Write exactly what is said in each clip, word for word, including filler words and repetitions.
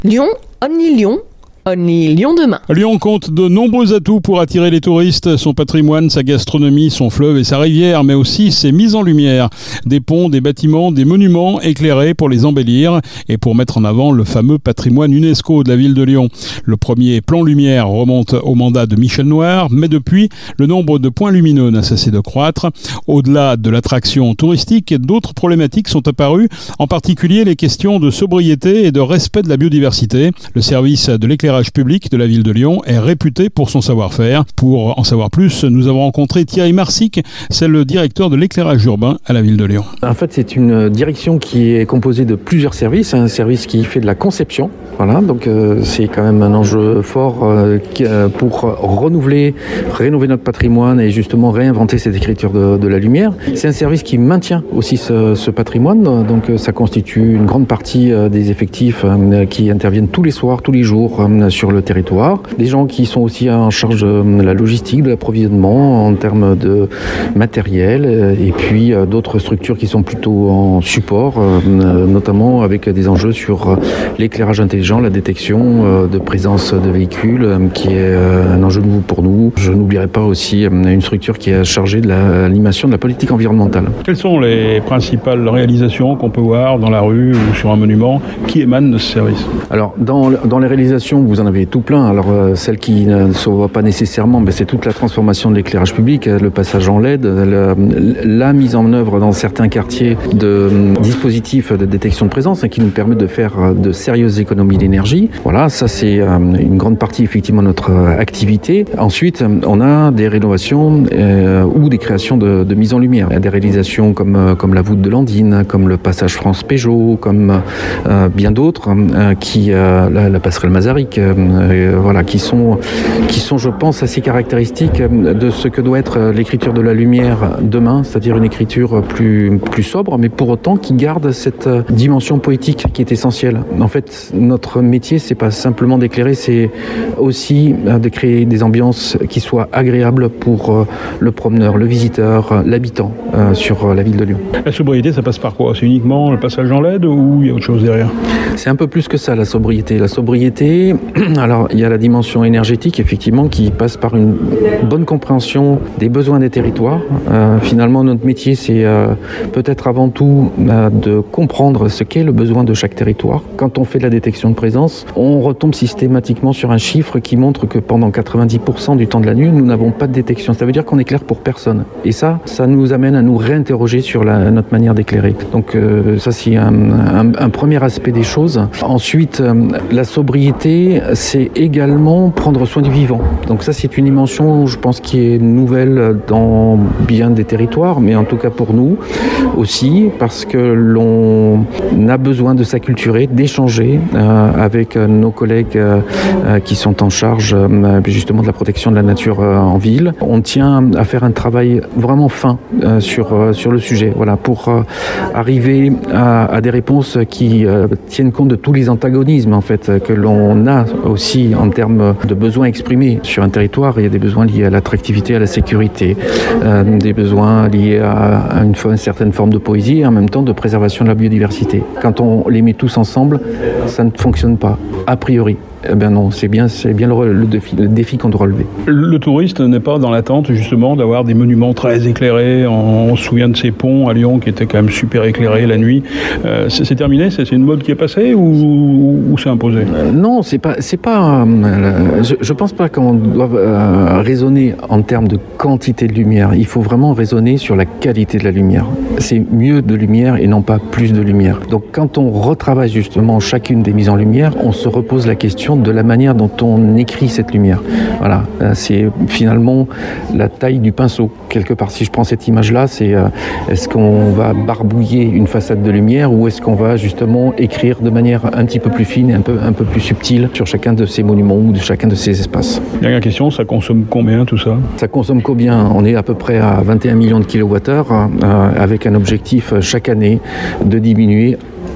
Lyon, Only Lyon, Only Lyon demain. Lyon compte de nombreux atouts pour attirer les touristes, son patrimoine, sa gastronomie, son fleuve et sa rivière, mais aussi ses mises en lumière. Des ponts, des bâtiments, des monuments éclairés pour les embellir et pour mettre en avant le fameux patrimoine UNESCO de la ville de Lyon. Le premier plan lumière remonte au mandat de Michel Noir, mais depuis, le nombre de points lumineux n'a cessé de croître. Au-delà de l'attraction touristique, d'autres problématiques sont apparues, en particulier les questions de sobriété et de respect de la biodiversité. Le service de l'éclairage public de la ville de Lyon est réputé pour son savoir-faire. Pour en savoir plus, nous avons rencontré Thierry Marsic, c'est le directeur de l'éclairage urbain à la ville de Lyon. En fait, c'est une direction qui est composée de plusieurs services. Un service qui fait de la conception. Voilà, donc euh, c'est quand même un enjeu fort euh, pour renouveler, rénover notre patrimoine et justement réinventer cette écriture de, de la lumière. C'est un service qui maintient aussi ce, ce patrimoine, donc euh, ça constitue une grande partie euh, des effectifs euh, qui interviennent tous les soirs, tous les jours euh, sur le territoire. Des gens qui sont aussi en charge de la logistique, de l'approvisionnement en termes de matériel euh, et puis euh, d'autres structures qui sont plutôt en support, euh, notamment avec des enjeux sur euh, l'éclairage intelligent, la détection euh, de présence de véhicules, euh, qui est euh, un enjeu nouveau pour nous. Je n'oublierai pas aussi euh, une structure qui est chargée de l'animation de la politique environnementale. Quelles sont les principales réalisations qu'on peut voir dans la rue ou sur un monument qui émanent de ce service? Alors, dans, dans les réalisations, vous en avez tout plein. Alors, euh, celle qui ne se voit pas nécessairement, ben, c'est toute la transformation de l'éclairage public, le passage en L E D, la, la mise en œuvre dans certains quartiers de euh, dispositifs de détection de présence, hein, qui nous permettent de faire euh, de sérieuses économies d'énergie. Voilà, ça c'est euh, une grande partie effectivement de notre euh, activité. Ensuite, on a des rénovations euh, ou des créations de, de mise en lumière. Il y a des réalisations comme, euh, comme la voûte de Landine, comme le passage France-Peugeot, comme euh, bien d'autres, euh, qui, euh, la, la passerelle Mazaric, euh, euh, voilà, qui sont, qui sont, je pense, assez caractéristiques de ce que doit être l'écriture de la lumière demain, c'est-à-dire une écriture plus, plus sobre, mais pour autant qui garde cette dimension poétique qui est essentielle. En fait, notre métier, c'est pas simplement d'éclairer, c'est aussi de créer des ambiances qui soient agréables pour le promeneur, le visiteur, l'habitant euh, sur la ville de Lyon. La sobriété, ça passe par quoi? C'est uniquement le passage en L E D ou il y a autre chose derrière? C'est un peu plus que ça, la sobriété. La sobriété, alors il y a la dimension énergétique, effectivement, qui passe par une bonne compréhension des besoins des territoires. Euh, finalement, notre métier, c'est euh, peut-être avant tout euh, de comprendre ce qu'est le besoin de chaque territoire. Quand on fait de la détection de présence, on retombe systématiquement sur un chiffre qui montre que pendant quatre-vingt-dix pour cent du temps de la nuit, nous n'avons pas de détection. Ça veut dire qu'on éclaire pour personne. Et ça, ça nous amène à nous réinterroger sur la, notre manière d'éclairer. Donc euh, ça, c'est un, un, un premier aspect des choses. Ensuite, euh, la sobriété, c'est également prendre soin du vivant. Donc ça, c'est une dimension, je pense, qui est nouvelle dans bien des territoires, mais en tout cas pour nous aussi, parce que l'on a besoin de s'acculturer, d'échanger euh, avec nos collègues euh, qui sont en charge euh, justement de la protection de la nature euh, en ville. On tient à faire un travail vraiment fin euh, sur, euh, sur le sujet, voilà, pour euh, arriver à, à des réponses qui euh, tiennent compte de tous les antagonismes en fait, que l'on a aussi en termes de besoins exprimés sur un territoire. Il y a des besoins liés à l'attractivité, à la sécurité, euh, des besoins liés à, à une, une certaine forme de poésie et en même temps de préservation de la biodiversité. Quand on les met tous ensemble, ça ne fonctionne pas, a priori. Eh bien non, c'est bien, c'est bien le, le défi, le défi qu'on doit relever. Le touriste n'est pas dans l'attente justement d'avoir des monuments très éclairés. On, on se souvient de ces ponts à Lyon qui étaient quand même super éclairés la nuit. Euh, c'est, c'est terminé? C'est, c'est une mode qui est passée ou, ou c'est imposé? euh, Non, c'est pas, c'est pas. Euh, je, je pense pas qu'on doive euh, raisonner en termes de quantité de lumière. Il faut vraiment raisonner sur la qualité de la lumière. C'est mieux de lumière et non pas plus de lumière. Donc quand on retravaille justement chacune des mises en lumière, on se repose la question de la manière dont on écrit cette lumière. Voilà, c'est finalement la taille du pinceau. Quelque part, si je prends cette image-là, c'est euh, est-ce qu'on va barbouiller une façade de lumière ou est-ce qu'on va justement écrire de manière un petit peu plus fine et un peu, un peu plus subtile sur chacun de ces monuments ou de chacun de ces espaces. Dernière question, ça consomme combien tout ça? Ça consomme combien? On est à peu près à vingt et un millions de kilowattheures euh, avec un objectif chaque année de diminuer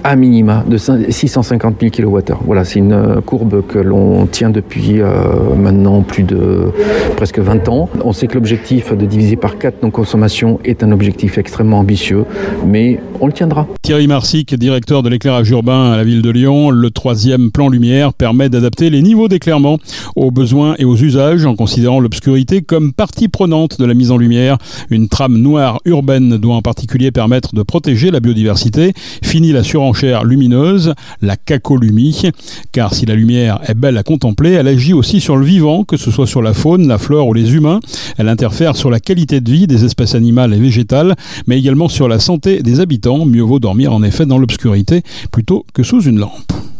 à minima de six cent cinquante mille kilowattheures. Voilà, c'est une courbe que l'on tient depuis euh, maintenant plus de presque vingt ans. On sait que l'objectif de diviser par quatre nos consommations est un objectif extrêmement ambitieux, mais on le tiendra. Thierry Marsic, directeur de l'éclairage urbain à la ville de Lyon, le troisième plan lumière permet d'adapter les niveaux d'éclairement aux besoins et aux usages en considérant l'obscurité comme partie prenante de la mise en lumière. Une trame noire urbaine doit en particulier permettre de protéger la biodiversité. Fini la surenchère lumineuse, la cacolumie, car si la lumière est belle à contempler, elle agit aussi sur le vivant, que ce soit sur la faune, la flore ou les humains. Elle interfère sur la qualité de vie des espèces animales et végétales, mais également sur la santé des habitants. Mieux vaut dormir en effet dans l'obscurité plutôt que sous une lampe.